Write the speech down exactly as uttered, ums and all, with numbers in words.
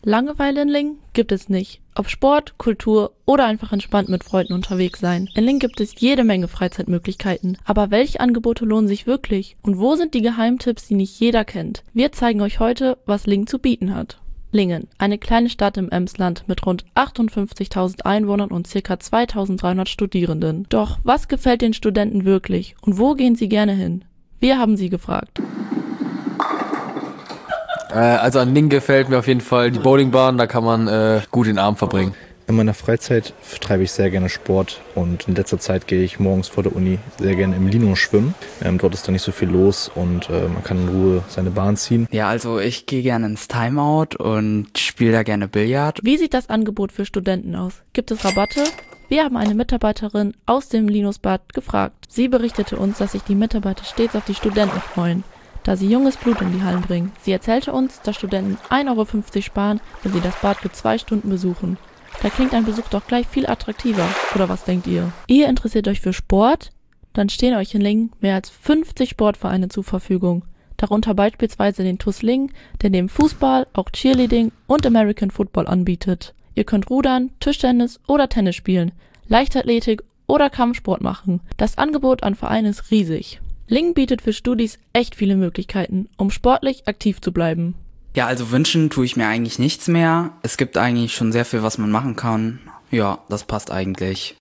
Langeweile in Lingen gibt es nicht. Ob Sport, Kultur oder einfach entspannt mit Freunden unterwegs sein. In Lingen gibt es jede Menge Freizeitmöglichkeiten. Aber welche Angebote lohnen sich wirklich? Und wo sind die Geheimtipps, die nicht jeder kennt? Wir zeigen euch heute, was Lingen zu bieten hat. Lingen, eine kleine Stadt im Emsland mit rund achtundfünfzigtausend Einwohnern und ca. zweitausenddreihundert Studierenden. Doch was gefällt den Studenten wirklich und wo gehen sie gerne hin? Wir haben sie gefragt. Also an Lingen gefällt mir auf jeden Fall die Bowlingbahn, da kann man äh, gut den Abend verbringen. In meiner Freizeit treibe ich sehr gerne Sport und in letzter Zeit gehe ich morgens vor der Uni sehr gerne im Lino schwimmen. Ähm, dort ist da nicht so viel los und äh, man kann in Ruhe seine Bahn ziehen. Ja, also ich gehe gerne ins Timeout und spiele da gerne Billard. Wie sieht das Angebot für Studenten aus? Gibt es Rabatte? Wir haben eine Mitarbeiterin aus dem Linusbad gefragt. Sie berichtete uns, dass sich die Mitarbeiter stets auf die Studenten freuen, da sie junges Blut in die Hallen bringen. Sie erzählte uns, dass Studenten ein Euro fünfzig sparen, wenn sie das Bad für zwei Stunden besuchen. Da klingt ein Besuch doch gleich viel attraktiver. Oder was denkt ihr? Ihr interessiert euch für Sport? Dann stehen euch in Lingen mehr als fünfzig Sportvereine zur Verfügung. Darunter beispielsweise den T U S Lingen, der neben Fußball auch Cheerleading und American Football anbietet. Ihr könnt rudern, Tischtennis oder Tennis spielen, Leichtathletik oder Kampfsport machen. Das Angebot an Vereinen ist riesig. Lingen bietet für Studis echt viele Möglichkeiten, um sportlich aktiv zu bleiben. Ja, also wünschen tue ich mir eigentlich nichts mehr. Es gibt eigentlich schon sehr viel, was man machen kann. Ja, das passt eigentlich.